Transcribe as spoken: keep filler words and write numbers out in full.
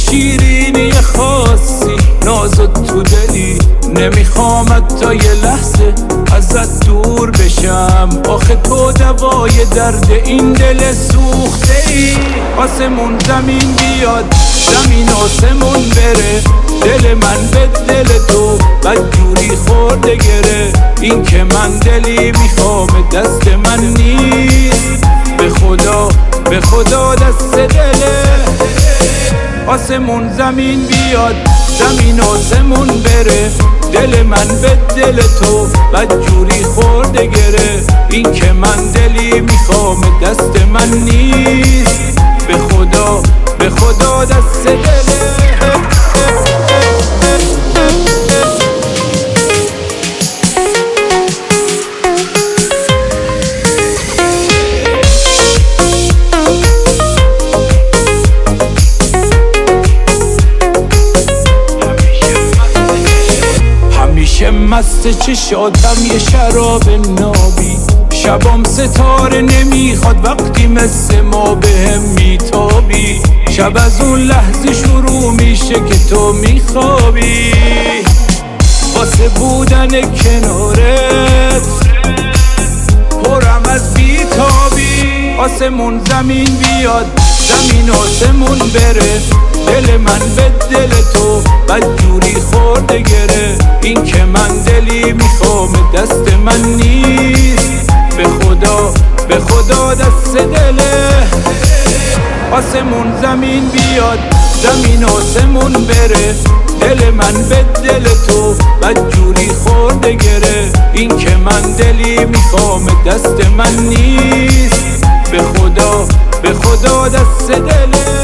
شیرینی خاصی نازت تو دلی، نمیخوام تا یه لحظه ازت دور بشم. آخه تو دوای درد این دل سوخته ای. آسمون زمین بیاد، زمین آسمون بره، دل من به دل تو بدجوری خورده گره. این که من دلی میخوام دست من نیست، به خدا به خدا دست دله. آسمون زمین بیاد، زمین آسمون بره، دل من به دل تو بدجوری خورده گره. این که من دلی میخوام دست من نیست، به خدا به خدا دست دله. مست چشاتم یه شراب نابی، شبام ستاره نمیخواد وقتی مثل ما بهم میتابی. شب از اون لحظه شروع میشه که تو میخوابی، واسه بودن کنارت پرم از بیتابی. آسمون زمین بیاد، زمین آسمون بره، دل من به دل تو بدجوری خورده گره. این که من دلی میخوام دست من نیست، به خدا به خدا دست دله. آسمون زمین بیاد، زمین آسمون بره، دل من به دل تو بدجوری خورده گره. این که من دلی میخوام دست من نیست، به خدا به خدا دست دله.